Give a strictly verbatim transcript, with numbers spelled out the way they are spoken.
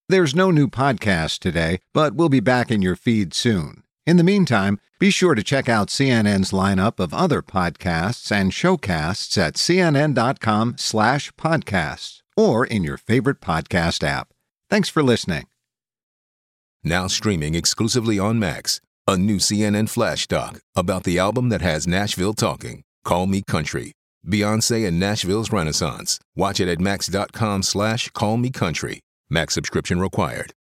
There's no new podcast today, but we'll be back in your feed soon. In the meantime, be sure to check out C N N's lineup of other podcasts and showcasts at cnn.com slash podcasts or in your favorite podcast app. Thanks for listening. Now streaming exclusively on Max, a new C N N flash doc about the album that has Nashville talking, Call Me Country, Beyonce and Nashville's Renaissance. Watch it at max.com slash call me country. Max subscription required.